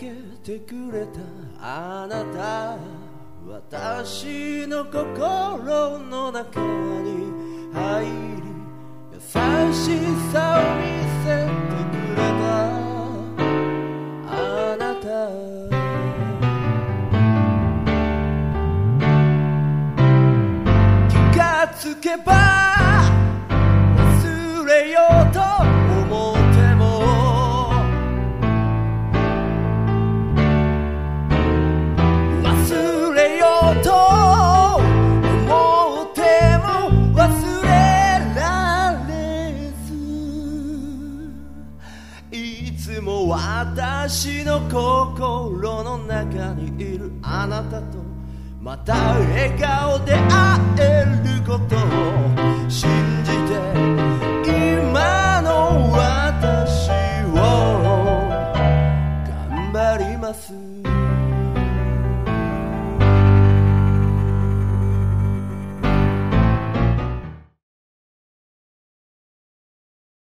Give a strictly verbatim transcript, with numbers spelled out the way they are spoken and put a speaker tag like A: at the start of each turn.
A: げてくれたあなた、私の心の中に入り優しさを見せてくれたあなた、気がつけば忘れようと思っても忘れようと思っても忘れられず、いつも私の心の中にいるあなたとまた笑顔で会